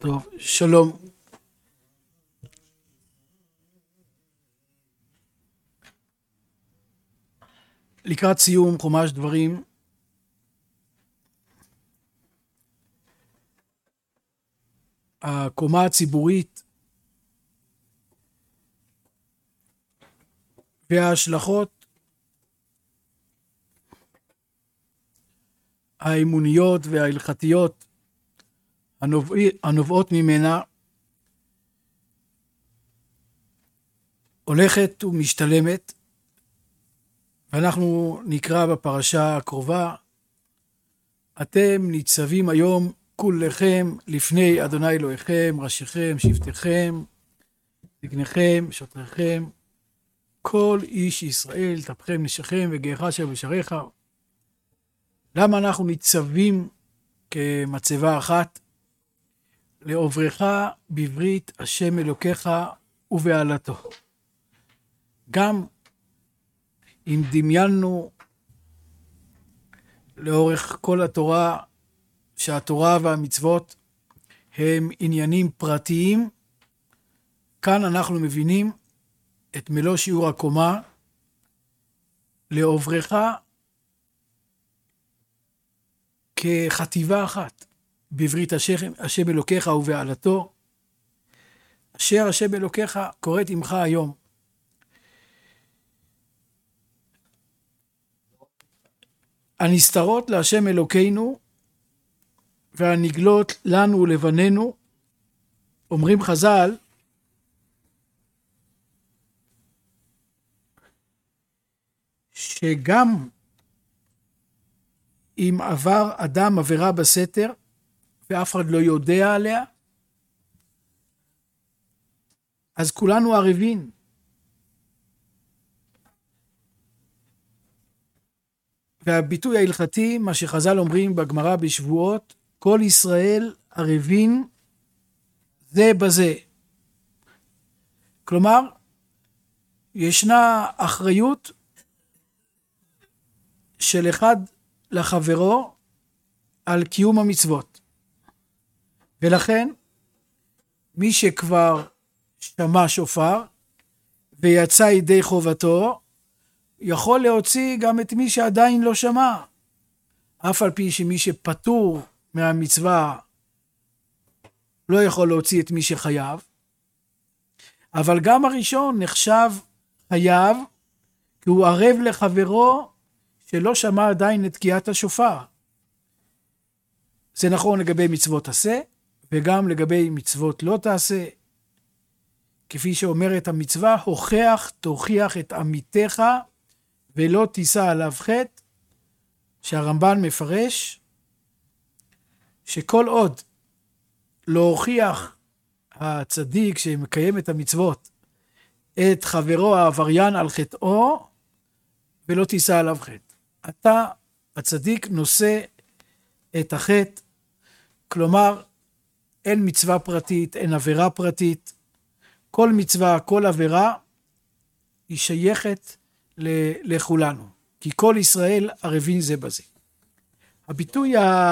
טוב, שלום. לקראת סיום חומש דברים, הקומה הציבורית וההשלכות האמוניות וההלכתיות הנובעות ממנה הולכת ומשתלמת, ואנחנו נקרא בפרשה הקרובה: אתם ניצבים היום כולכם לפני אדוני אלוהיכם, ראשיכם, שבטיכם, זקניכם, שוטריכם, כל איש ישראל, טפכם, נשיכם וגאיך אשר בשעריך. למה אנחנו ניצבים כמצבה אחת? לעוברך בברית השם אלוקיך ובעלתו. גם אם דמיינו לאורך כל התורה שהתורה והמצוות הם עניינים פרטיים, כאן אנחנו מבינים את מלוא שיעור הקומה. לעוברך כחטיבה אחת בברית השם אלוקיך ובעלתו, אשר השם אלוקיך קוראת עמך היום. הנסתרות להשם אלוקינו והנגלות לנו ולבנינו, אומרים חז"ל, שגם אם עבר אדם עבירה בסתר ואף אחד לא יודע עליה, אז כולנו ערבים. והביטוי ההלכתי, מה שחז"ל אומרים בגמרא בשבועות, כל ישראל ערבים זה בזה. כלומר, ישנה אחריות של אחד לחברו על קיום המצוות. ולכן, מי שכבר שמע שופר ויצא ידי חובתו, יכול להוציא גם את מי שעדיין לא שמע. אף על פי שמי שפטור מהמצווה לא יכול להוציא את מי שחייב. אבל גם הראשון נחשב חייב, כי הוא ערב לחברו שלא שמע עדיין את תקיעת השופר. זה נכון לגבי מצוות עשה, וגם לגבי מצוות לא תעשה. כפי שאומרת המצווה, הוכח תוכיח את עמיתך ולא תישא עליו חטא, שהרמב"ן מפרש שכל עוד לא הוכיח הצדיק שמקיים את המצוות את חברו העבריין על חטאו, ולא תישא עליו חטא. אתה, הצדיק, נושא את החטא. כלומר, אין מצווה פרטית, אין עבירה פרטית. כל מצווה, כל עבירה היא שייכת לכולנו, כי כל ישראל ערבים זה בזה. הביטוי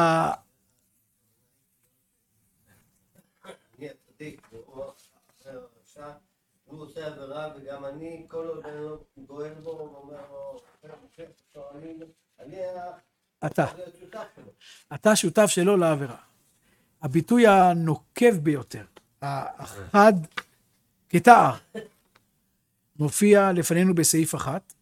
הוא עושה עבירה וגם אני, כל עוד אני לא גואל בו, הוא אומר לו, אתה שותף שלו לעבירה. הביטוי הנוקב ביותר, החד כתער, מופיע לפנינו בסעיף 1,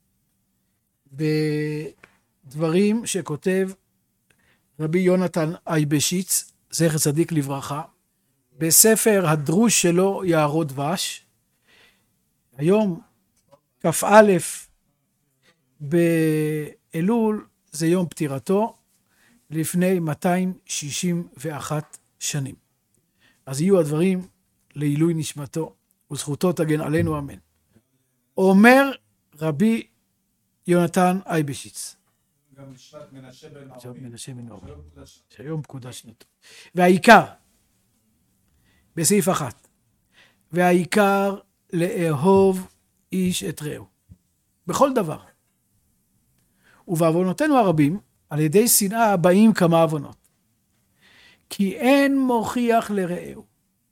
בדברים שכותב רבי יונתן אייבשיץ, זכר צדיק לברכה, בספר הדרוש שלו יערות דבש. היום כ"א באלול זה יום פטירתו, לפני 261 שנים. אז יהיו הדברים לעילוי נשמתו וזכותו תגן עלינו, אמן. אומר רבי יונתן אייבשיץ, גם משפט מנשה בן עמי, שהיום פקודה שנתו. והעיקר בסעיף 1, והעיקר לאהוב איש את רעהו בכל דבר. ובעוונותינו הרבים על ידי שנאה באים כמה עוונות. כי אין מוכיח לרעהו.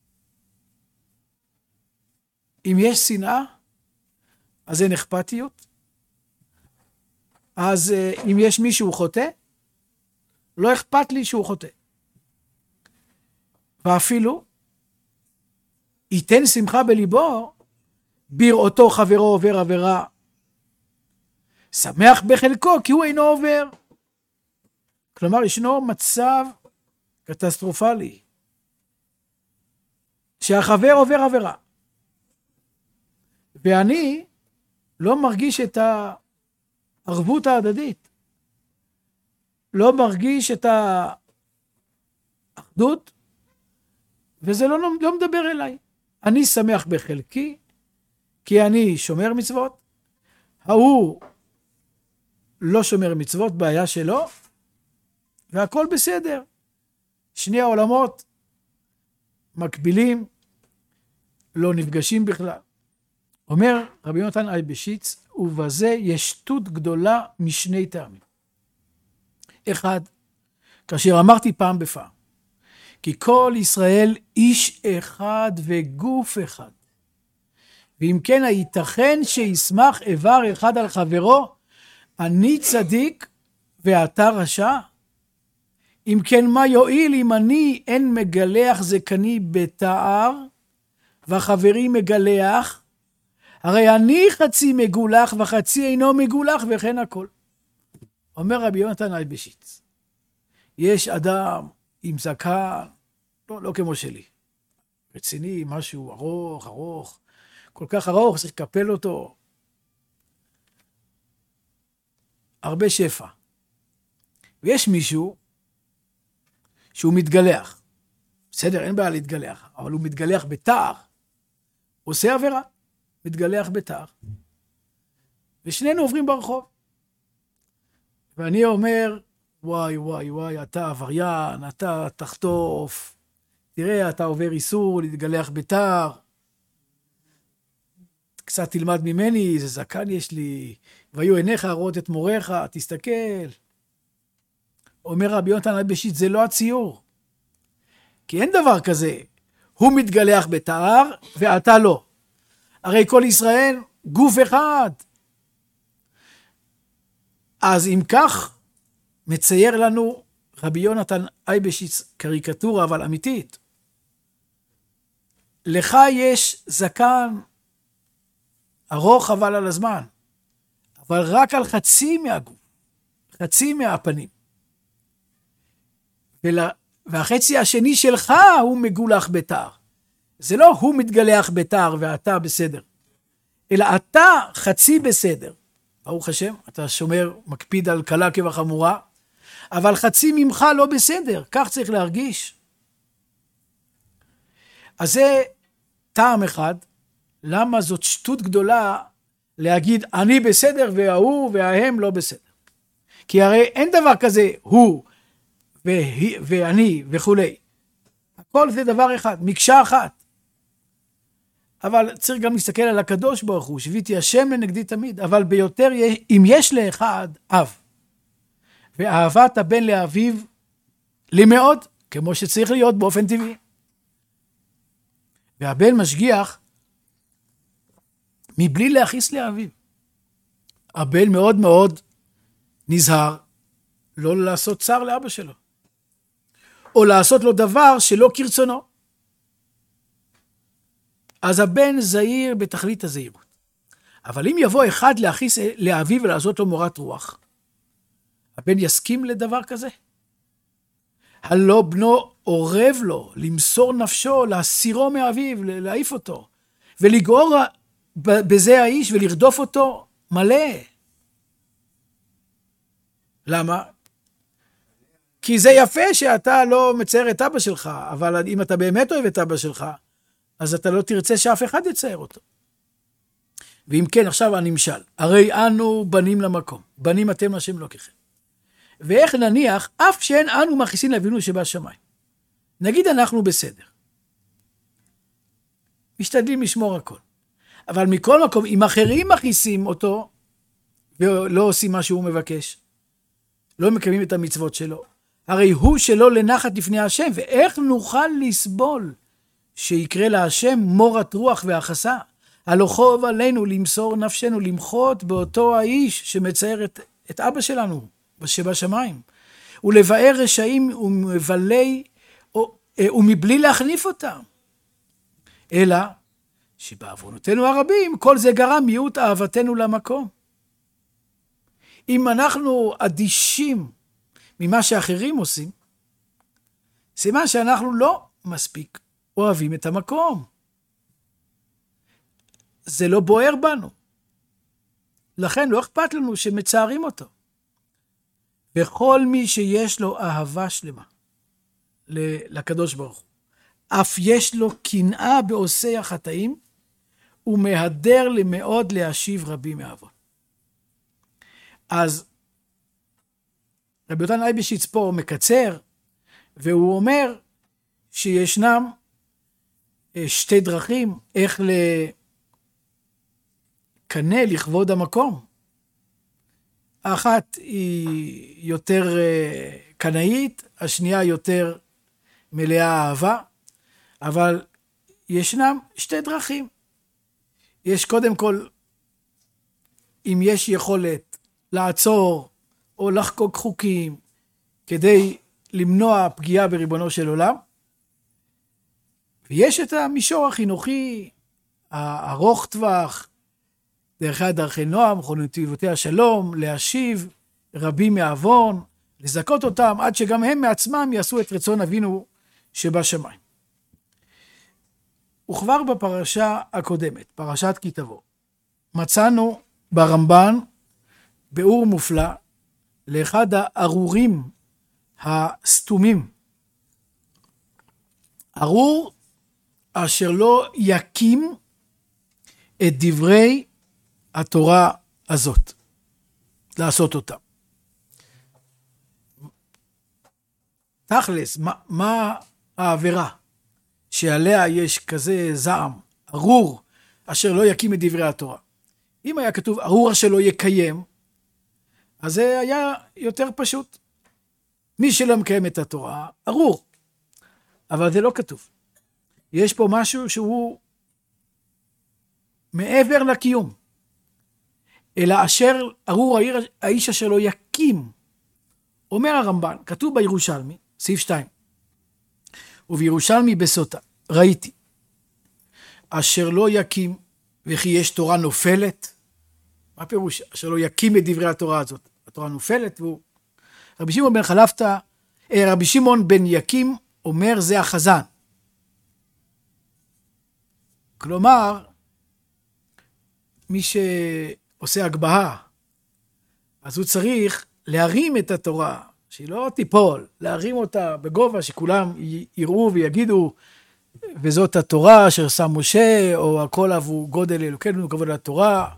אם יש שנאה, אז אין אכפתיות. אז אם יש מישהו חוטא, לא אכפת לי שהוא חוטא. ואפילו ייתן שמחה בליבו, בראותו חברו עובר עבירה, שמח בחלקו כי הוא אינו עובר. כלומר, ישנו מצב קטסטרופלי, שהחבר עובר עבירה, ואני לא מרגיש את הערבות ההדדית, לא מרגיש את האחדות, וזה לא מדבר אליי. אני שמח בחלקי, כי אני שומר מצוות, ההוא לא שומר מצוות, בעיה שלו, והכל בסדר. שני העולמות מקבילים, לא נפגשים בכלל. אומר רבי יונתן אייבשיץ, ובזה יש שטות גדולה משני טעמים. אחד, כאשר אמרתי פעם בפעם, כי כל ישראל איש אחד וגוף אחד. ואם כן, הייתכן שישמח איבר אחד על חברו, אני צדיק ואתה רשע? אם כן, מה יועיל אם אני אין מגלח זקני בתער, והחברי מגלח? הרי אני חצי מגולח וחצי אינו מגולח, וכן הכל. אומר רבי יונתן אייבשיץ, יש אדם עם זקן, לא כמו שלי, רציני, משהו ארוך, כל כך ארוך, צריך לקפל אותו, הרבה שפע. ויש מישהו שהוא מתגלח, בסדר, אין בעיה להתגלח, אבל הוא מתגלח בתער, עושה עבירה, מתגלח בתער, ושנינו עוברים ברחוב. ואני אומר, וואי, אתה עבריין, אתה תחטוף, תראה, אתה עובר איסור להתגלח בתער, קצת תלמד ממני, איזה זקן יש לי, והיו עיניך רואות את מוריך, תסתכל. אומר רבי יונתן אייבשיץ, זה לא הציור. כי אין דבר כזה, הוא מתגלח בתער ואתה לא. הרי כל ישראל גוף אחד. אז אם כך, מצייר לנו רבי יונתן אייבשיץ קריקטורה, אבל אמיתית. לך יש זקן ארוך אבל על הזמן, אבל רק על חצי מהגוף, חצי מהפנים. והחצי השני שלך הוא מגולח בתער. זה לא הוא מתגלח בתער ואתה בסדר, אלא אתה חצי בסדר. ברוך השם, אתה שומר, מקפיד על קלה כבחמורה, אבל חצי ממך לא בסדר, כך צריך להרגיש. אז זה טעם אחד, למה זאת שטות גדולה להגיד אני בסדר והוא וההם לא בסדר. כי הרי אין דבר כזה הוא ואני וכולי. הכל זה דבר אחד, מקשה אחת. אבל צריך גם להסתכל על הקדוש ברוך הוא, שביתי השם לנגדי תמיד, אבל ביותר אם יש לאחד אב, ואהבת הבן לאביו לי מאוד, כמו שצריך להיות באופן טבעי. והבן משגיח מבלי להכעיס לאביו. הבן מאוד מאוד נזהר לא לעשות צער לאבא שלו, או לעשות לו דבר שלא כרצונו. אז הבן זהיר בתכלית הזהירות. אבל אם יבוא אחד להכעיס לאביו ולעשות לו מורת רוח, הבן יסכים לדבר כזה? הלא בנו עורב לו, למסור נפשו, להסירו מאביו, להעיף אותו, ולגעור בזה האיש ולרדוף אותו מלא. למה? כי זה יפה שאתה לא מצייר את אבא שלך, אבל אם אתה באמת אוהב את אבא שלך, אז אתה לא תרצה שאף אחד יצייר אותו. ואם כן, עכשיו הנמשל, הרי אנו בנים למקום, בנים אתם השם אלוקיכם. ואיך נניח, אף שאין אנו מכניסים לאבינו שבשמיים. נגיד אנחנו בסדר. משתדלים לשמור הכל. אבל מכל מקום, אם אחרים מכניסים אותו, ולא עושים מה שהוא מבקש, לא מקיימים את המצוות שלו, הרי הוא שלא לנחת לפני השם, ואיך נוכל לסבול שיקרא להשם מורת רוח והחסה? הלא חוב עלינו למסור נפשנו, למחות באותו האיש שמצייר את אבא שלנו שבשמיים, ולבאר רשעים ומבלי להחליף אותם. אלא שבעוונותינו הרבים כל זה גרם מיעוט אהבתנו למקום. אם אנחנו אדישים ממה שאחרים עושים, סימן שאנחנו לא מספיק אוהבים את המקום. זה לא בוער בנו. לכן לא אכפת לנו שמצערים אותו. וכל מי שיש לו אהבה שלמה לקדוש ברוך הוא, אף יש לו קנאה בעושי החטאים, ומהדר למאוד להשיב רבים מעוון. אז רבי יהונתן אייבשיץ פה מקצר, והוא אומר שישנם שתי דרכים איך לקנא לכבוד המקום. האחת היא יותר קנאית, השנייה יותר מלאה אהבה, אבל ישנם שתי דרכים. יש קודם כל, אם יש יכולת לעצור או לחקוק חוקים כדי למנוע פגיעה בריבונו של עולם, ויש את המישור החינוכי הארוך טווח, דרכי דרכי נועם, נתיבותי השלום, להשיב רבים מעוון, לזכות אותם עד שגם הם מעצמם יעשו את רצון אבינו שבשמיים. וכבר בפרשה הקודמת, פרשת כי תבוא, מצאנו ברמב"ן ביאור מופלא לאחד הארורים הסתומים. ארור אשר לא יקים את דברי התורה הזאת, לעשות אותה. תכלס, מה העבירה שעליה יש כזה זעם? ארור אשר לא יקים את דברי התורה. אם היה כתוב ארור אשר לא יקיים, אז זה היה יותר פשוט. מי שלא מקיים את התורה, ארור. אבל זה לא כתוב. יש פה משהו שהוא מעבר לקיום. אלא אשר ארור האיש אשר לא יקים. אומר הרמב"ן, כתוב בירושלמי, סעיף 2, ובירושלמי בסוטה, ראיתי, אשר לא יקים, וכי יש תורה נופלת. מה פירוש? אשר לא יקים את דברי התורה הזאת. התורה נופלת, והוא... רבי שמעון בן יקים אומר זה החזן. כלומר, מי שעושה הגבהה, אז הוא צריך להרים את התורה, שהיא לא תיפול, להרים אותה בגובה שכולם יראו ויגידו, וזאת התורה אשר שם משה, או הכל אבו גודל אלוקינו כבוד לתורה.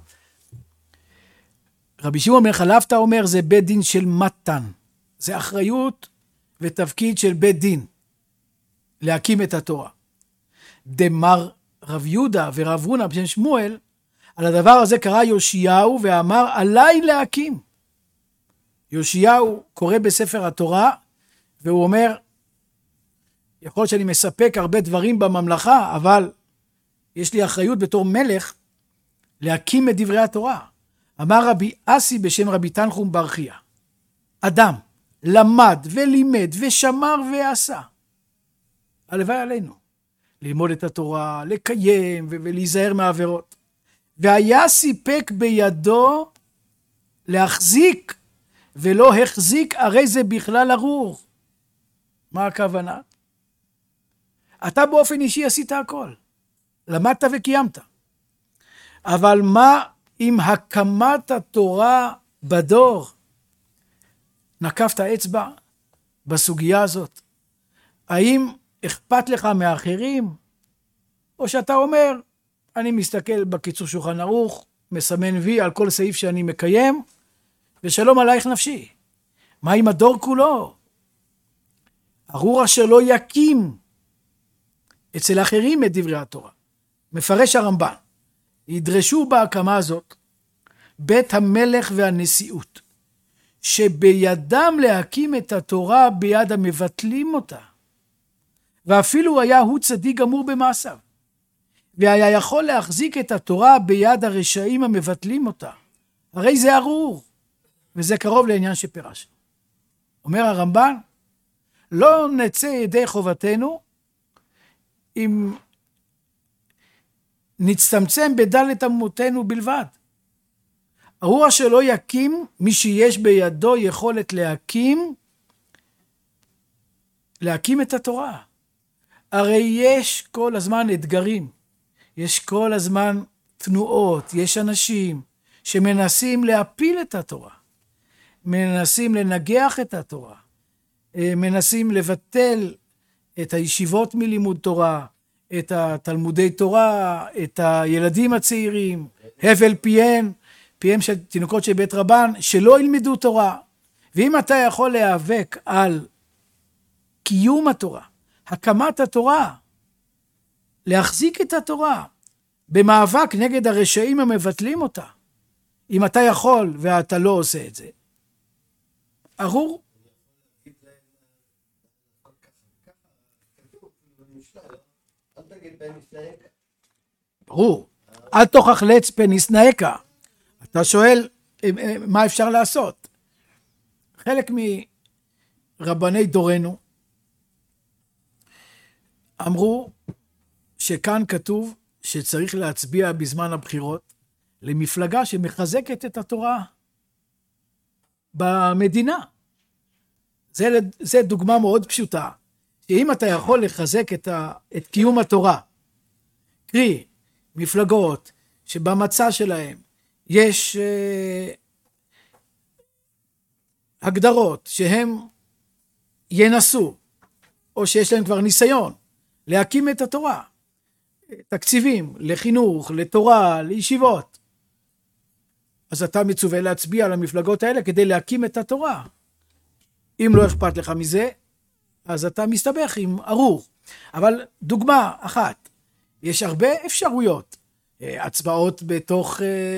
רבי שמעון בן חלפתא אומר זה בית דין של מתן, זה אחריות ותפקיד של בית דין, להקים את התורה. דמר רב יהודה ורב הונא בן שמואל, על הדבר הזה קרא יאשיהו ואמר עליי להקים. יאשיהו קורא בספר התורה, והוא אומר, יכול להיות שאני מספק הרבה דברים בממלכה, אבל יש לי אחריות בתור מלך להקים את דברי התורה. אמר רבי אסי בשם רבי תנחום בר חייא, אדם למד ולימד ושמר ועשה, הלוואי עלינו, ללמוד את התורה, לקיים ולהיזהר מהעבירות, והיה סיפק בידו להחזיק ולא החזיק, הרי זה בכלל ארור. מה הכוונה? אתה באופן אישי עשית הכל, למדת וקיימת, אבל מה עם הקמת התורה בדור? נקפת אצבע בסוגיה הזאת? האם אכפת לך מאחרים? או שאתה אומר, אני מסתכל בקיצור שולחן ערוך, מסמן וי על כל סעיף שאני מקיים, ושלום עלייך נפשי. מה עם הדור כולו? ארור אשר לא יקים אצל אחרים את דברי התורה. מפרש הרמב"ן, ידרשו בהקמה הזאת בית המלך והנשיאות, שבידם להקים את התורה ביד המבטלים אותה. ואפילו היה הוא צדיק גמור במעשיו, והיה יכול להחזיק את התורה ביד הרשעים המבטלים אותה. הרי זה ארור, וזה קרוב לעניין שפירש. אומר הרמב"ן, לא נצא ידי חובתנו אם נצטמצם בדלת אמותינו בלבד. ארור שלא יקים מי שיש בידו יכולת להקים את התורה. הרי יש כל הזמן אתגרים, יש כל הזמן תנועות, יש אנשים שמנסים להפיל את התורה, מנסים לנגח את התורה, מנסים לבטל את הישיבות מלימוד תורה, את התלמודי תורה, את הילדים הצעירים, הבל פיהם של תינוקות של בית רבן, שלא ילמדו תורה. ואם אתה יכול להיאבק על קיום התורה, הקמת התורה, להחזיק את התורה, במאבק נגד הרשעים המבטלים אותה, אם אתה יכול ואתה לא עושה את זה, ארור. ברור, אל תוכח לץ פן ישנאך. אתה שואל מה אפשר לעשות. חלק מרבני דורנו אמרו שכאן כתוב שצריך להצביע בזמן הבחירות למפלגה שמחזקת את התורה במדינה. זה דוגמה מאוד פשוטה, שאם אתה יכול לחזק את קיום התורה, קרי מפלגות שבמצע שלהם יש הגדרות שהם ינסו, או שיש להם כבר ניסיון, להקים את התורה, תקציבים לחינוך, לתורה, לישיבות, אז אתה מצווה להצביע על המפלגות האלה כדי להקים את התורה. אם לא אכפת לך מזה, אז אתה מסתבך עם ארור. אבל דוגמה אחת, יש הרבה אפשרויות, הצבעות בתוך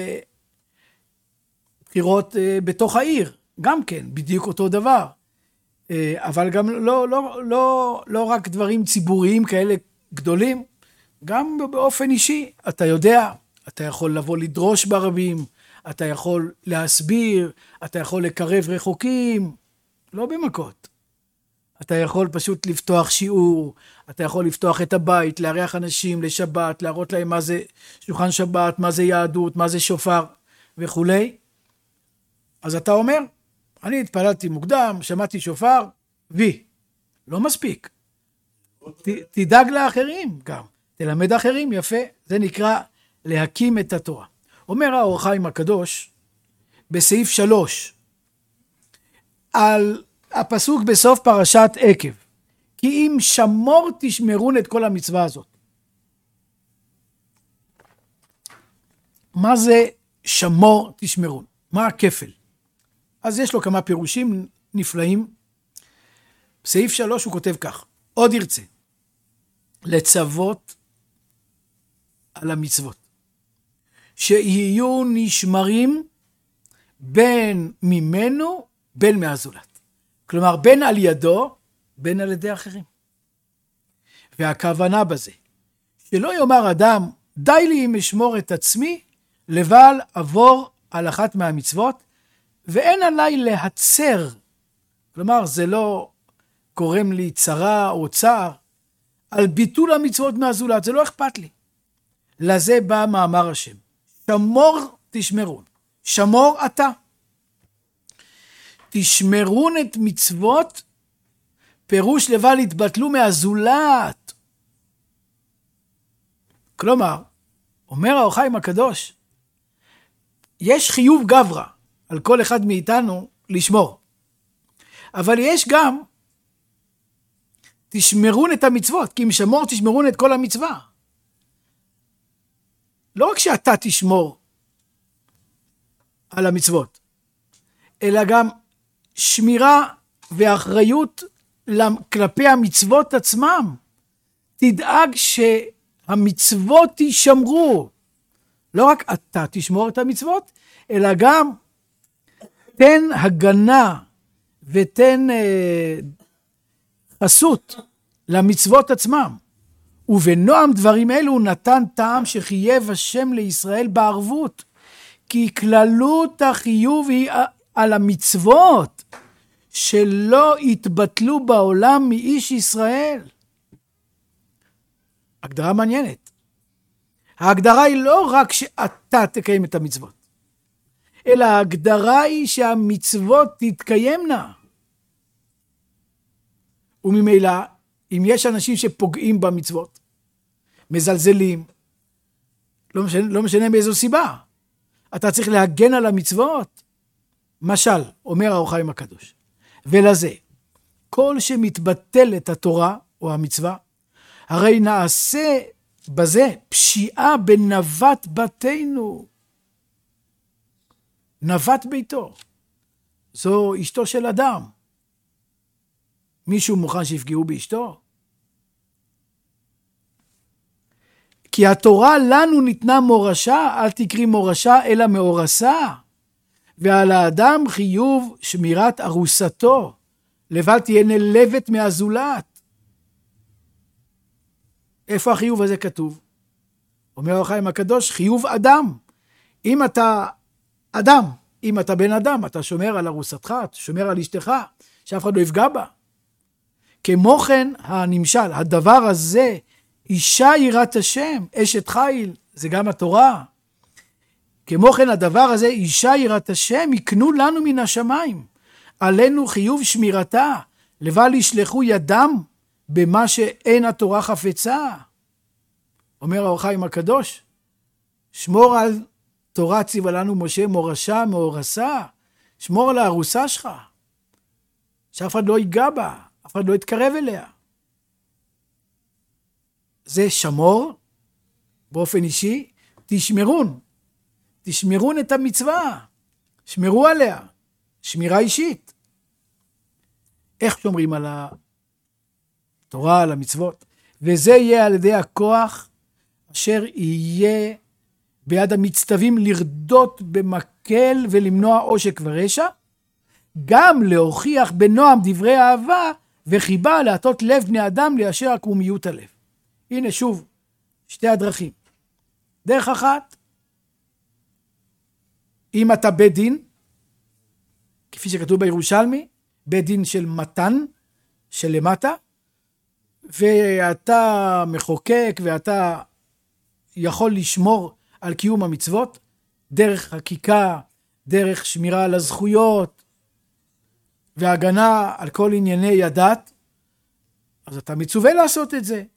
בחירות בתוך העיר, גם כן, בדיוק אותו דבר. אבל גם לא רק דברים ציבוריים כאלה גדולים, גם באופן אישי, אתה יודע, אתה יכול לבוא לדרוש ברבים, אתה יכול להסביר, אתה יכול לקרב רחוקים, לא במכות. אתה יכול פשוט לפתוח שיעור, אתה יכול לפתוח את הבית, לארח אנשים לשבת, להראות להם מה זה שולחן שבת, מה זה יהדות, מה זה שופר וכו'. אז אתה אומר, אני התפללתי מוקדם, שמעתי שופר, לא מספיק. תדאג לאחרים גם, תלמד אחרים, יפה, זה נקרא להקים את התורה. אומר האור החיים הקדוש, בסעיף 3, על הפסוק בסוף פרשת עקב, כי אם שמור תשמרון את כל המצווה הזאת. מה זה שמור תשמרון? מה הכפל? אז יש לו כמה פירושים נפלאים. בסעיף 3 הוא כותב כך, עוד ירצה, לצוות על המצוות, שיהיו נשמרים בין ממנו, בין מהזולת. כלומר, בין על ידו, בין על ידי אחרים. והכוונה בזה, שלא יאמר אדם, די לי אם אשמור את עצמי, לבל עבור על אחת מהמצוות, ואין עליי להצר. כלומר, זה לא גורם לי צרה או צער, על ביטול המצוות מהזולת, זה לא אכפת לי. לזה בא מאמר השם, שמור תשמרון, שמור אתה. תשמרון את מצוות, פירוש לבל יתבטלו מהזולת. כלומר, אומר האור החיים הקדוש, יש חיוב גברא על כל אחד מאיתנו לשמור. אבל יש גם, תשמרון את המצוות, כי אם שמור תשמרון את כל המצווה. לא רק שאתה תשמור על המצוות, אלא גם שמירה ואחריות כלפי המצוות עצמם. תדאג שהמצוות תשמרו. לא רק אתה תשמור את המצוות, אלא גם תן הגנה ותן חסות למצוות עצמם. ובנועם דברים אלו נתן טעם שחייב השם לישראל בערבות, כי כללות החיוב היא על המצוות שלא יתבטלו בעולם מאיש ישראל. הגדרה מעניינת. ההגדרה היא לא רק שאתה תקיים את המצוות, אלא ההגדרה היא שהמצוות תתקיימנה. וממילא, אם יש אנשים שפוגעים במצוות, מזלזלים, לא משנה באיזו סיבה, אתה צריך להגן על המצוות. משל, אומר האור החיים הקדוש, ולזה, כל שמתבטלת התורה או המצווה, הרי נעשה בזה פשיעה בנווט בתינו. נווט ביתו, זו אשתו של אדם. מישהו מוכן שיפגעו באשתו? כי התורה לנו ניתנה מורשה, אל תקרי מורשה אלא מאורסה, ועל האדם חיוב שמירת ארוסתו, לבל תהיה נלבת מהזולת. איפה החיוב הזה כתוב? אומר האור החיים הקדוש, חיוב אדם. אם אתה אדם, אם אתה בן אדם, אתה שומר על ארוסתך, אתה שומר על אשתך, שאף אחד לא יפגע בה. כמו כן, הנמשל, הדבר הזה, אישה יראת השם, אשת חיל, זה גם התורה. כמו כן, הדבר הזה, אישה יראת השם, יקנו לנו מן השמיים. עלינו חיוב שמירתה, לבל ישלחו ידם במה שאין התורה חפצה. אומר האור החיים הקדוש, שמור על תורה ציווה לנו משה מורשה מאורסה, שמור על הארוסה שלך, שאף אחד לא ייגע בה, אף אחד לא יתקרב אליה. זה שמור, באופן אישי, תשמרון את המצווה, שמרו עליה, שמירה אישית. איך שומרים על התורה, על המצוות? וזה יהיה על ידי הכוח אשר יהיה ביד המצטווים לרדות במקל ולמנוע עושק ורשע, גם להוכיח בנועם דברי אהבה וחיבה להטות לב בני אדם ליישר עקומיות הלב. הנה שוב, שתי הדרכים. דרך אחת, אם אתה בית דין, כפי שכתוב בירושלמי, בית דין של מתן, של למטה, ואתה מחוקק ואתה יכול לשמור על קיום המצוות, דרך חקיקה, דרך שמירה על הזכויות, והגנה על כל ענייני הדת, אז אתה מצווה לעשות את זה.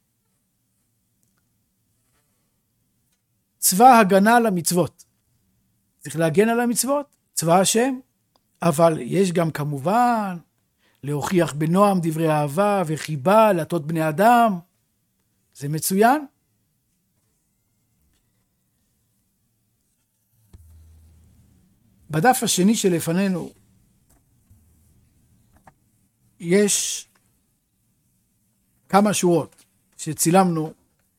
צבא הגנה על המצוות. צריך להגן על המצוות, צבא השם, אבל יש גם כמובן להוכיח בנועם דברי אהבה וחיבה, להטות בני אדם. זה מצוין. בדף השני שלפנינו יש כמה שורות שצילמנו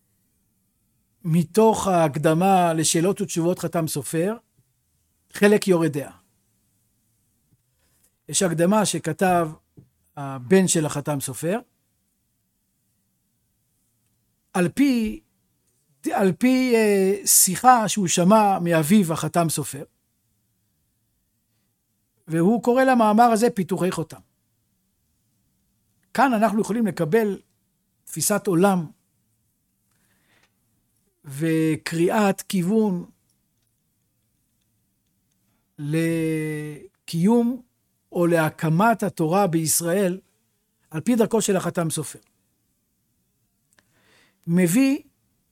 מתוך ההקדמה לשאלות ותשובות חתם סופר, חלק יורד דעה. יש הקדמה שכתב הבן של החתם סופר, על פי שיחה שהוא שמע מאביו החתם סופר, והוא קורא למאמר הזה פיתוחי חותם. כאן אנחנו יכולים לקבל תפיסת עולם וקריאת כיוון לקיום או להקמת התורה בישראל על פי דרכו של החתם סופר. מביא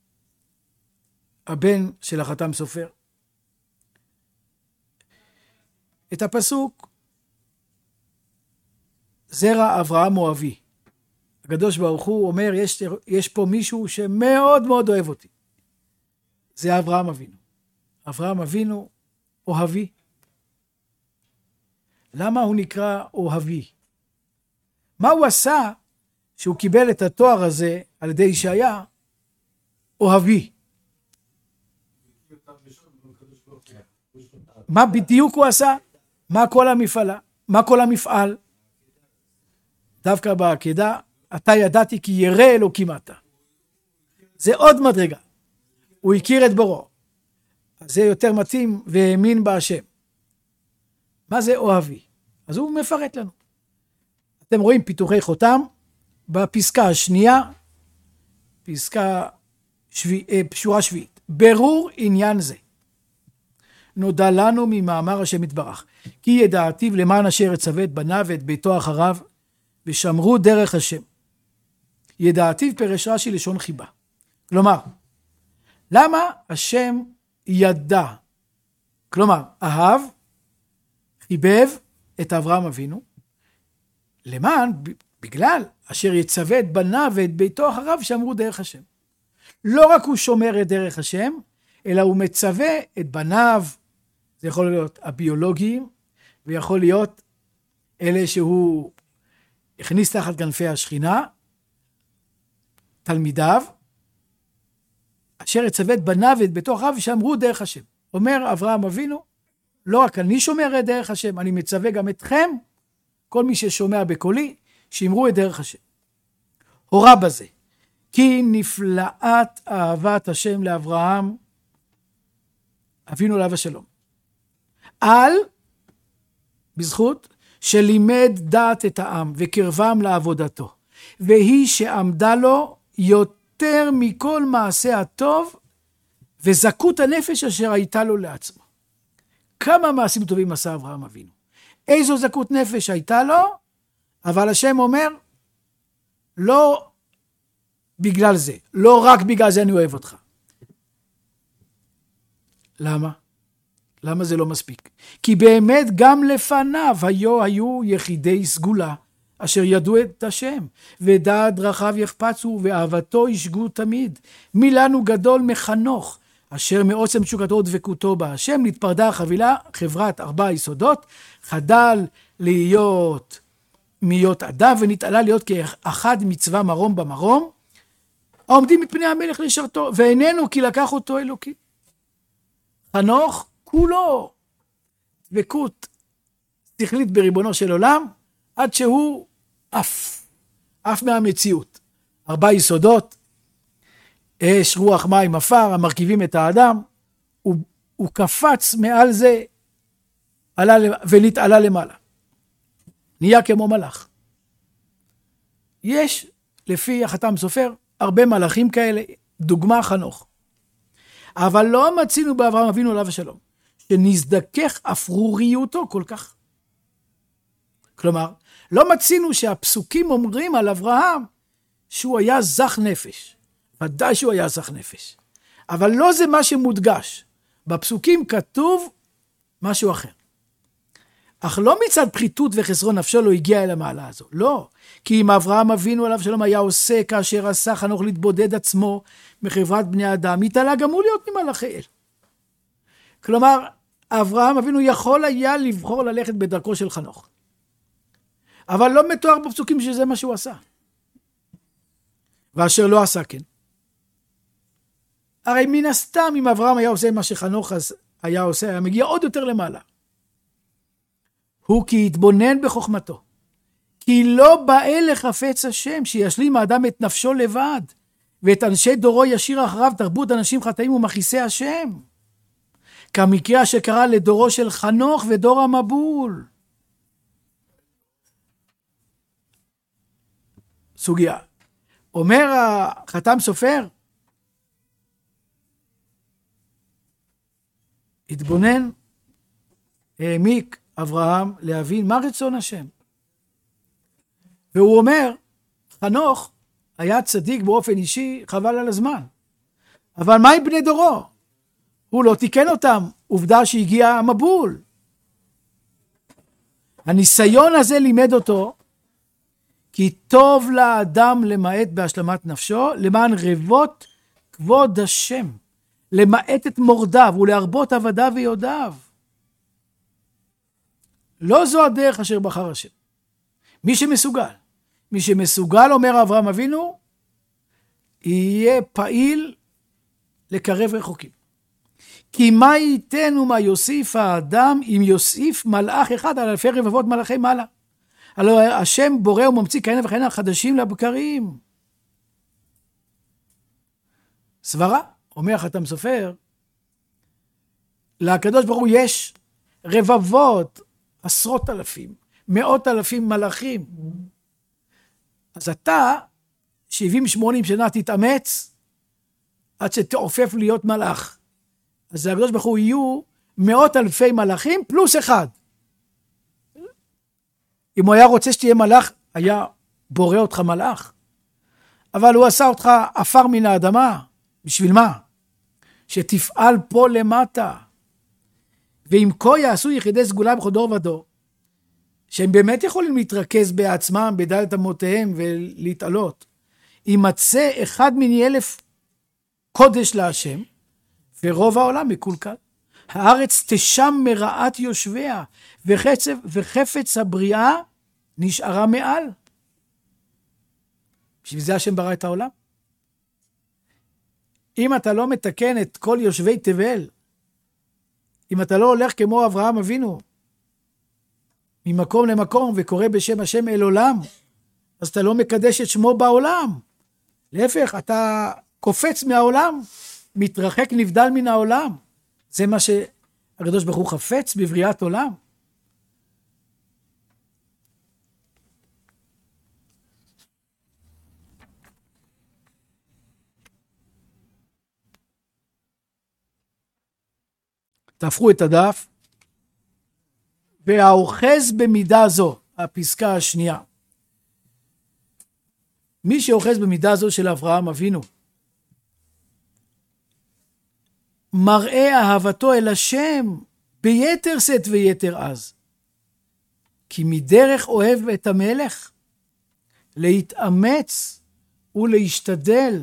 הבן של החתם סופר את הפסוק זרע אברהם אוהבי. הקדוש ברוך הוא אומר, יש פה מישהו שמאוד מאוד אוהב אותי. זה אברהם אבינו. אברהם אבינו אוהבי. למה הוא נקרא אוהבי? מה הוא עשה שהוא קיבל את התואר הזה על ידי ישעיה אוהבי? מה בדיוק הוא עשה? מה כל המפעל? דווקא בעקדה, אתה ידעתי כי ירא אלוקים אתה. זה עוד מדרגה. הוא הכיר את בוראו. זה יותר מתאים והאמין בהשם. מה זה אוהבי? אז הוא מפרט לנו. אתם רואים פיתוחי חותם בפסקה השנייה, שורה שביעית. ברור עניין זה. נודע לנו ממאמר השם יתברך, כי ידעתיו למען אשר יצווה את בניו ואת ביתו אחריו, ושמרו דרך השם. ידעתיו פירש רש"י לשון חיבה. כלומר, למה השם ידע? כלומר, אהב, חיבב את אברהם אבינו, למען, בגלל אשר יצווה את בניו ואת ביתו אחריו, שמרו דרך השם. לא רק הוא שומר את דרך השם, אלא הוא מצווה את בניו, זה יכול להיות הביולוגיים, ויכול להיות אלה שהוא הכניס תחת כנפי השכינה, תלמידיו, אשר יצווה את בניו ואת ביתו אחריו, ושמרו דרך השם. אומר אברהם אבינו, לא רק אני שומר את דרך השם, אני מצווה גם אתכם, כל מי ששומע בקולי, שמרו את דרך השם. הורה בזה, כי נפלאת אהבת השם לאברהם, אבינו עליו השלום. בזכות, שלימד דעת את העם, וקרבם לעבודתו, והיא שעמדה לו יותר מכל מעשה הטוב, וזכות הנפש אשר הייתה לו לעצמו. כמה מעשים טובים עשה אברהם אבינו. איזו זכות נפש הייתה לו, אבל השם אומר, לא בגלל זה, לא רק בגלל זה אני אוהב אותך. למה? למה זה לא מספיק? כי באמת גם לפניו היו יחידי סגולה, אשר ידעו את השם, ודעת דרכיו יחפצו, ואהבתו ישגו תמיד. מי לנו גדול מחנוך, אשר מעוצם תשוקתו ודבקותו בהשם, נתפרדה חבילה, חברת 4 יסודות, חדל להיות אדם, ונתעלה להיות כאחד מצווה מרום במרום, העומדים מפני המלך לשרתו, ואיננו כי לקח אותו אלוקי. חנוך כולו דבקות שכלית בריבונו של עולם, עד שהוא אף מהמציאות. 4 יסודות, אש, רוח, מים, עפר, המרכיבים את האדם, הוא קפץ מעל זה, ונתעלה למעלה. נהיה כמו מלאך. יש, לפי החתם סופר, הרבה מלאכים כאלה, דוגמה חנוך. אבל לא מצינו באברהם אבינו עליו השלום, שנזדכך אפרוריותו כל כך. כלומר, לא מצינו שהפסוקים אומרים על אברהם, שהוא היה זך נפש. ודאי שהוא היה זך נפש. אבל לא זה מה שמודגש. בפסוקים כתוב משהו אחר. אך לא מצד פחיתות וחסרון נפשו לא הגיע אל המעלה הזו. לא. כי אם אברהם אבינו עליו שלום היה עושה כאשר עשה חנוך להתבודד עצמו מחברת בני אדם, התעלה גם הוא להיות ממלאכי אל. כלומר, אברהם אבינו יכול היה לבחור ללכת בדרכו של חנוך. אבל לא מתואר בפסוקים שזה מה שהוא עשה. ואשר לא עשה כן. הרי מן הסתם אם אברהם היה עושה מה שחנוך היה עושה, היה מגיע עוד יותר למעלה. הוא כי התבונן בחוכמתו. כי לא באה לחפץ השם שישלים האדם את נפשו לבד, ואת אנשי דורו ישיר אחריו תרבות אנשים חטאים ומכיסי השם. כמקרה שקרה לדורו של חנוך ודור המבול. סוגיה. אומר החתם סופר, התבונן, העמיק אברהם להבין מה רצון השם. והוא אומר, חנוך היה צדיק באופן אישי, חבל על הזמן. אבל מה עם בני דורו? הוא לא תיקן אותם, עובדה שהגיע המבול. הניסיון הזה לימד אותו, כי טוב לאדם למעט בהשלמת נפשו, למען רבות כבוד השם, למעט את מורדיו ולהרבות עבדיו ויודעיו. לא זו הדרך אשר בחר השם. מי שמסוגל, אומר אברהם אבינו, יהיה פעיל לקרב רחוקים. כי מה ייתן ומה יוסיף האדם אם יוסיף מלאך אחד על אלפי רבבות מלאכי מעלה? הלוא השם בורא וממציא כהנה וכהנה חדשים לבקרים. סברה, אומר החתם סופר, לקדוש ברוך הוא יש רבבות, עשרות אלפים, מאות אלפים מלאכים. אז אתה 70-80 שנה תתאמץ עד שתעופף להיות מלאך. אז לקדוש ברוך הוא יהיו מאות אלפי מלאכים פלוס אחד. אם הוא היה רוצה שתהיה מלאך, היה בורא אותך מלאך. אבל הוא עשה אותך עפר מן האדמה. בשביל מה? שתפעל פה למטה. ואם כה יעשו יחידי סגולה בכל דור ודור, שהם באמת יכולים להתרכז בעצמם, בדלת אמותיהם ולהתעלות, יימצא אחד מני 1,000 קודש להשם, ורוב העולם מקולקל. הארץ תשם מרעת יושביה, וחפץ הבריאה נשארה מעל. בשביל זה השם ברא את העולם. אם אתה לא מתקן את כל יושבי תבל, אם אתה לא הולך כמו אברהם אבינו, ממקום למקום וקורא בשם השם אל עולם, אז אתה לא מקדש את שמו בעולם. להפך, אתה קופץ מהעולם, מתרחק נבדל מן העולם. זה מה שהקדוש ברוך הוא חפץ בבריאת עולם. תהפכו את הדף, והאוחז במידה זו, הפסקה השנייה. מי שאוחז במידה זו של אברהם אבינו, מראה אהבתו אל השם ביתר שאת ויתר עז. כי מדרך אוהב את המלך, להתאמץ ולהשתדל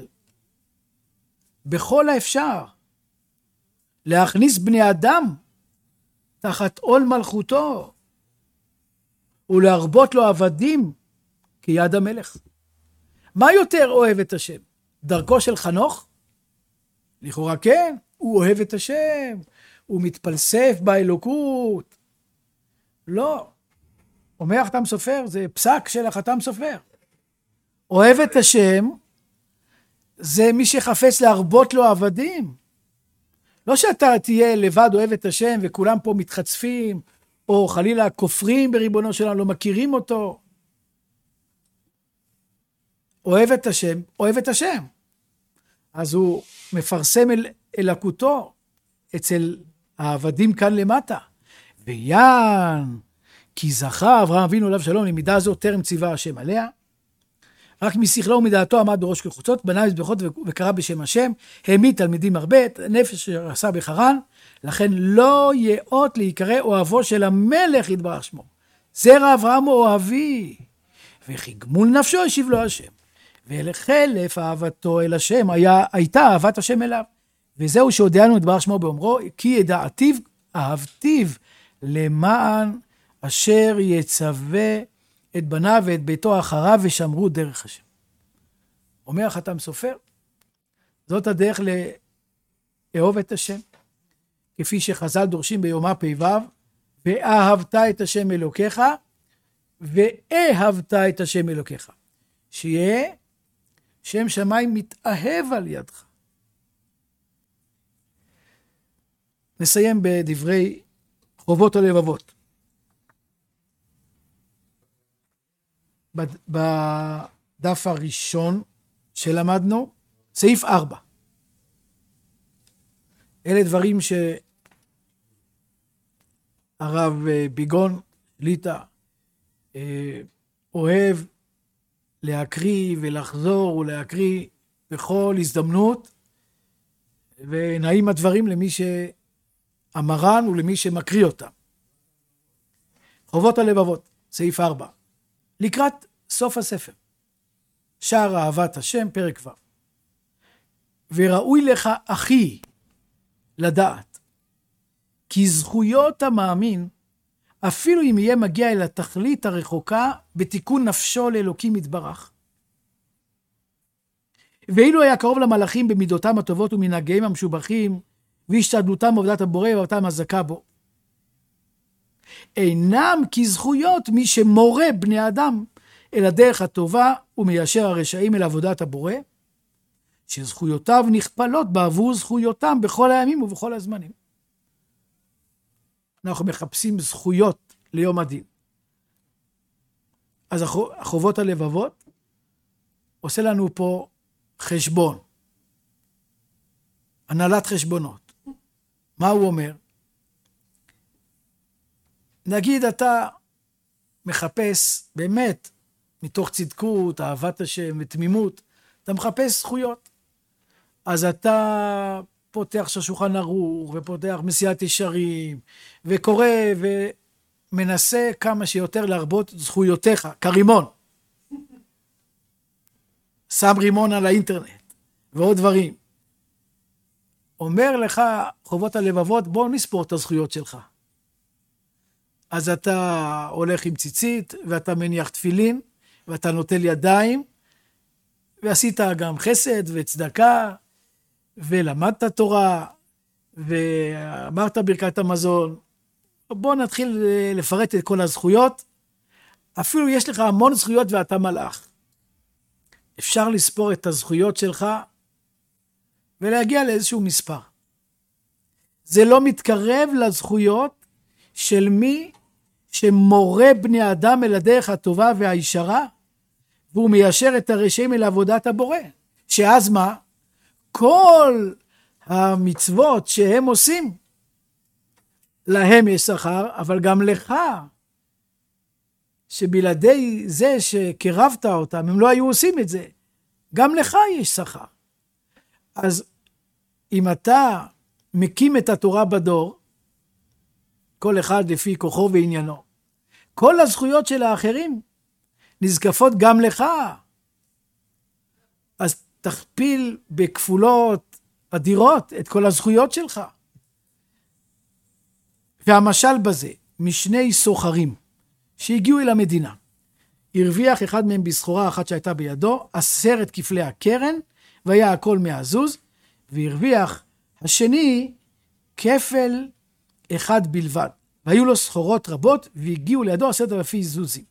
בכל האפשר, להכניס בני אדם תחת עול מלכותו, ולהרבות לו עבדים כיד המלך. מה יותר אוהב את השם? דרכו של חנוך? לכאורה כן, הוא אוהב את השם, הוא מתפלסף באלוקות. לא, אומר החתם סופר, זה פסק של החתם סופר. אוהב את השם, זה מי שחפץ להרבות לו עבדים. לא שאתה תהיה לבד אוהב את השם וכולם פה מתחצפים, או חלילה כופרים בריבונו שלנו, לא מכירים אותו. אוהב את השם, אוהב את השם. אז הוא מפרסם אל אלוקותו אצל העבדים כאן למטה. ויען, כי זכה אברהם אבינו עליו שלום, למידה זו טרם ציווה השם עליה, רק משכלו ומדעתו עמד בראש כל חוצות, בנה מזבחות וקרא בשם השם, העמיד תלמידים הרבה, נפש שעשה בחרן, לכן לא יאות להיקרא אוהבו של המלך יתברך שמו. זרע אברהם אוהבי, וכי גמול נפשו השיב לו השם. ולחלף אהבתו אל השם הייתה אהבת השם אליו. וזהו שהודיענו יתברך שמו באומרו, כי ידעתיו אהבתיו למען אשר יצווה את בניו ואת ביתו אחריו ושמרו דרך השם. אומר החתם סופר, זאת הדרך לאהוב את השם, כפי שחז"ל דורשים ביומא פ"ו, ואהבת את השם אלוקיך, ואהבת את השם אלוקיך. שיהיה שם שמיים מתאהב על ידך. נסיים בדברי חובות הלבבות. בדף הראשון שלמדנו, סעיף 4. אלה דברים שהרב ביגון ליטא אוהב להקריא ולחזור ולהקריא בכל הזדמנות, ונעים הדברים למי שאמרן ולמי שמקריא אותם. חובות הלבבות, סעיף 4. לקראת סוף הספר, שער אהבת השם, פרק ו'. וראוי לך אחי לדעת, כי זכויות המאמין, אפילו אם יהיה מגיע אל התכלית הרחוקה, בתיקון נפשו לאלוקים יתברך. ואילו היה קרוב למלאכים במידותם הטובות ומנהגיהם המשובחים, והשתדלותם עבודת הבורא ועבודתם הזכה בו. אינם כזכויות מי שמורה בני אדם אל הדרך הטובה ומיישר הרשעים אל עבודת הבורא, שזכויותיו נכפלות בעבור זכויותם בכל הימים ובכל הזמנים. אנחנו מחפשים זכויות ליום הדין. אז החובות הלבבות עושה לנו פה חשבון, הנהלת חשבונות. מה הוא אומר? נגיד אתה מחפש באמת מתוך צדקות, אהבת השם ותמימות, אתה מחפש זכויות. אז אתה פותח שולחן ערוך ופותח מסיעת ישרים וקורא ומנסה כמה שיותר להרבות זכויותיך, כרימון. שם רימון על האינטרנט ועוד דברים. אומר לך חובות הלבבות, בוא נספור את הזכויות שלך. אז אתה הולך עם ציצית ואתה מניח תפילין ואתה נוטל ידיים ועשית גם חסד וצדקה ולמדת תורה ואמרת ברכת המזון. בוא נתחיל לפרט את כל הזכויות. אפילו יש לך המון זכויות ואתה מלאך. אפשר לספור את הזכויות שלך ולהגיע לאיזשהו מספר. זה לא מתקרב לזכויות של מי שמורה בני אדם אל הדרך הטובה והישרה, והוא מיישר את הרשעים אל עבודת הבורא. שאז מה? כל המצוות שהם עושים, להם יש שכר, אבל גם לך, שבלעדי זה שקרבת אותם, הם לא היו עושים את זה, גם לך יש שכר. אז אם אתה מקים את התורה בדור, כל אחד לפי כוחו ועניינו, כל הזכויות של האחרים נזקפות גם לך. אז תכפיל בכפולות אדירות את כל הזכויות שלך. והמשל בזה, משני סוחרים שהגיעו אל המדינה, הרוויח אחד מהם בסחורה אחת שהייתה בידו 10 כפלי הקרן, והיה הכל 100 זוז, והרוויח השני כפל אחד בלבד, והיו לו סחורות רבות, והגיעו לידו 10,000 זוזים.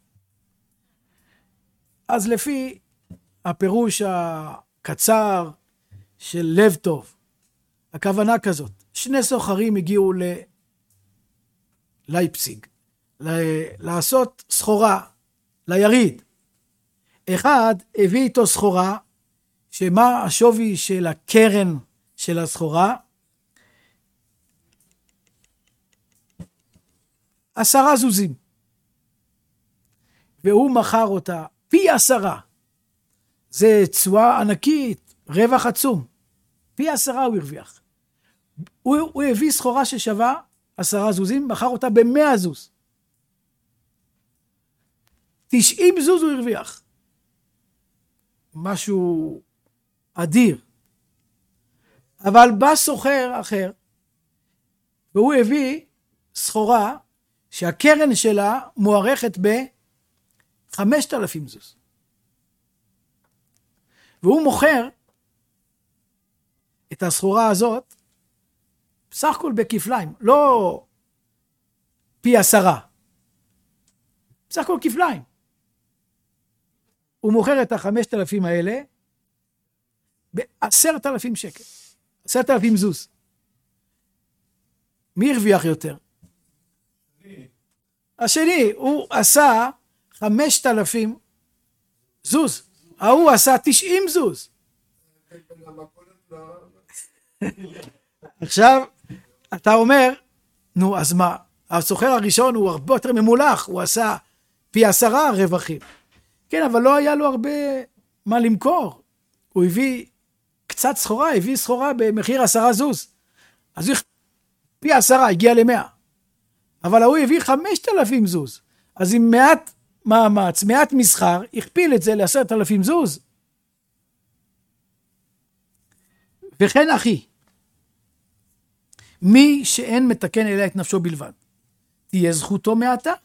אז לפי הפירוש הקצר של לב טוב, הכוונה כזאת, 2 סוחרים הגיעו ללייפציג, לעשות סחורה ליריד. אחד הביא איתו סחורה, שמה השווי של הקרן של הסחורה? 10 זוזים. והוא מכר אותה פי 10. זה תשואה ענקית, רווח עצום. פי 10 הוא הרוויח. הוא הביא סחורה ששווה 10 זוזים, מכר אותה ב100 זוז. 90 זוז הוא הרוויח. משהו אדיר. אבל בא סוחר אחר, והוא הביא סחורה שהקרן שלה מוערכת ב5,000 זוז. והוא מוכר את הסחורה הזאת בסך הכל בכפליים, לא פי 10. בסך הכל כפליים. הוא מוכר את 5,000 האלה ב10,000 שקל. 10,000 זוז. מי הרוויח יותר? השני, הוא עשה 5,000 זוז. הוא עשה 90 זוז. עכשיו, אתה אומר, נו, אז מה? הסוחר הראשון הוא הרבה יותר ממולח, הוא עשה פי 10 רווחים. כן, אבל לא היה לו הרבה מה למכור. הוא הביא קצת סחורה, הביא סחורה במחיר 10 זוז. אז הוא פי 10 הגיע ל100. אבל הוא הביא 5,000 זוז. אז עם מעט מאמץ, מעט מסחר, הכפיל את זה ל10,000 זוז. וכן אחי, מי שאין מתקן אלא את נפשו בלבד, תהיה זכותו מעטה.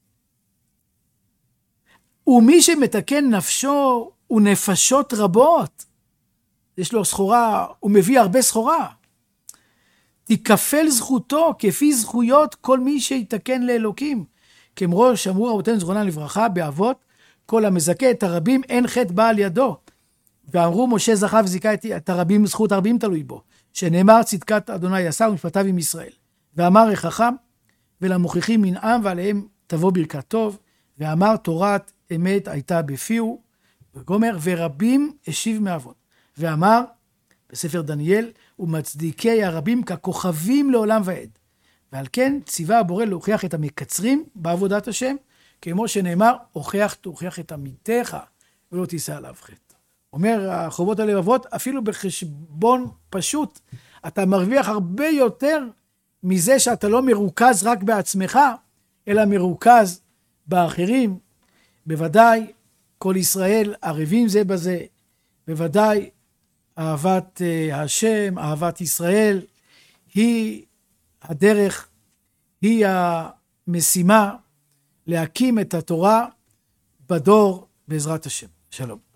ומי שמתקן נפשו ונפשות רבות, יש לו סחורה, הוא מביא הרבה סחורה. תיכפל זכותו כפי זכויות כל מי שיתקן לאלוקים. כמו שאמרו רבותינו זיכרונם לברכה באבות, כל המזכה את הרבים אין חטא בא על ידו. ואמרו משה זכה וזיכה את הרבים, זכות הרבים תלוי בו. שנאמר צדקת אדוני עשה ומשפטיו עם ישראל. ואמר החכם ולמוכיחים מן עם ועליהם תבוא ברכת טוב. ואמר תורת אמת הייתה בפיהו. וגומר ורבים השיב מאבות. ואמר בספר דניאל ומצדיקי הרבים ככוכבים לעולם ועד. ועל כן ציווה הבורא להוכיח את המקצרים בעבודת השם, כמו שנאמר, הוכיח תוכיח את עמיתך ולא תישא עליו חטא. אומר החובות הלבבות, אפילו בחשבון פשוט, אתה מרוויח הרבה יותר מזה שאתה לא מרוכז רק בעצמך, אלא מרוכז באחרים. בוודאי כל ישראל ערבים זה בזה, בוודאי אהבת השם, אהבת ישראל, היא הדרך, היא המשימה להקים את התורה בדור בעזרת השם. שלום.